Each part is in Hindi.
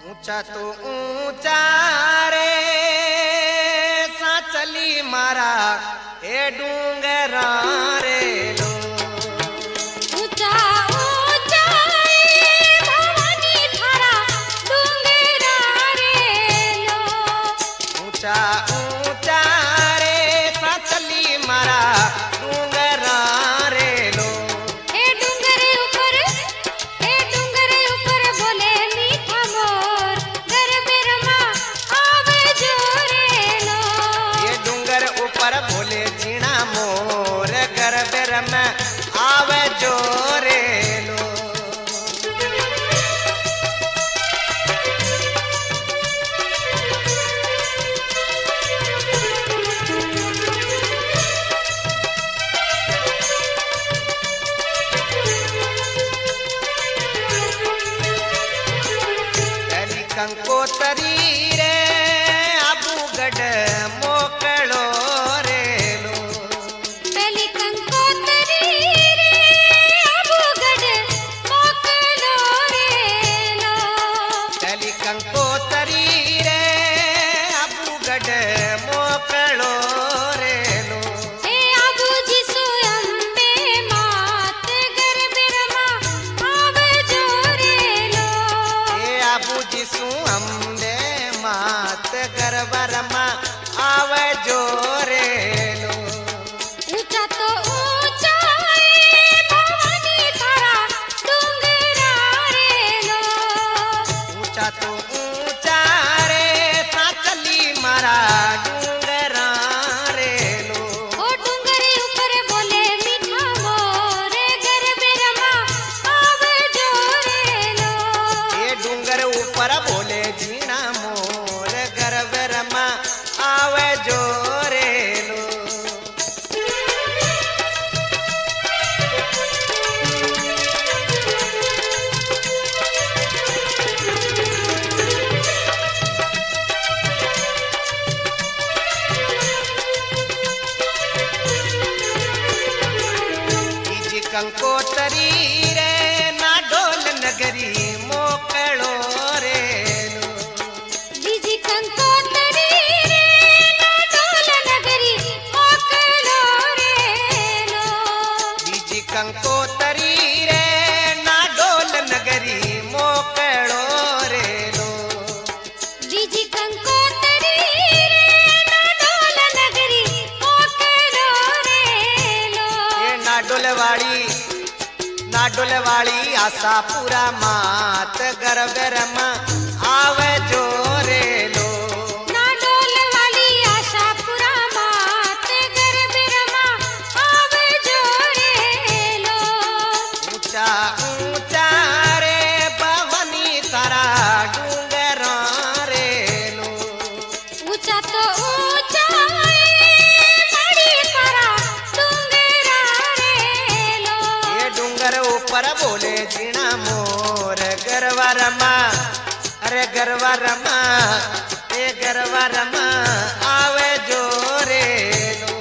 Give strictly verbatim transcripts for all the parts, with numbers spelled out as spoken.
ऊंचा तो ऊंचा रे साचली मारा ए डूंगरा रे लो ऊंचा ऊंचा रे भवानी थारा डूंगरा रे लो ऊंचा ऊंचा रे साचली मारा डूंगरा रे लो ए डूंगर ऊपर ए डूंगर ऊपर बोले मीठा मोर गरबे रमा आवे जो रे लो ये डूंगर ऊपर भोले जीना मोर गरबे रमा आवे जो रे लो कंकोतरी रे आबूगढ़ मोकलो रे लो पहली कंकोतरी रे आबूगढ़ मोकलो रे लो पहली कंकोतरी रे आबूगढ़ मोकलो रे लो ए आबू जी सो अंबे मात गरबे रमा आवे जो रे लो ए आबू जी सु अम्बे मात गरबा रमा आवे जो रे लो ऊंचा तो ऊंचा रे भवानी थारा डूंगरा रे लो ऊंचा तो ऊंचा रे साचली मारा डूंगरा रे लो ओ डूंगरे ऊपर बोले मीठा मोर गरबे रमा आवे जो रे लो ये डूंगर ऊपर बोले जीना मोर गरब रमा आवे जो रे लो जी कंकोतरी रे ना डोल नगरी मोकलो रे लो बीजी कंकोतरी रे ना डोल नगरी मोकलो रे लो जी कंकोतरी रे ना डोल नगरी मोकलो रे लो बीजी कंकोतरी रे ना डोल नगरी मोकलो रे लो ये नाडोल वाली नाडोल वाली आशा पूरा मात गरब रमा आवे जो रे लो ना डोल वाली आशा पुरा मात गरबे रमा आवे जो रे लो ऊंचा ऊंचा रे भवानी तारा डूंगरा रे लो ऊंचा तो ऊंचा रे बड़ी तारा डूंगरा रे लो ये डूंगर ऊपर बोले जीना मोर गरबा रमा अरे गरबा रमा ए गरबा रमा आवे जो रे लो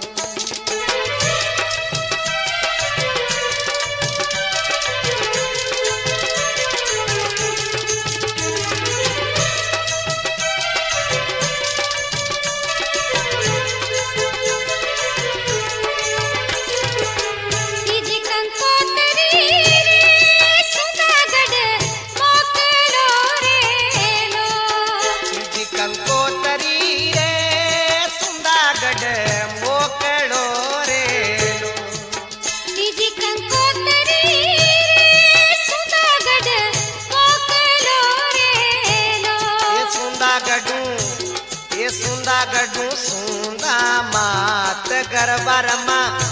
बीजी कंकोतरी रे सुंदरगढ़ मोकलो रे लो जी कंकोतरी रे सुंदागढ़ मोकलो रे लो बीजी कंकोतरी रे सुंदरगढ़ मोकलो रे लो ये सुंदागढ़ू ये सुंदागढ़ू सुंदा मात गरबा रमा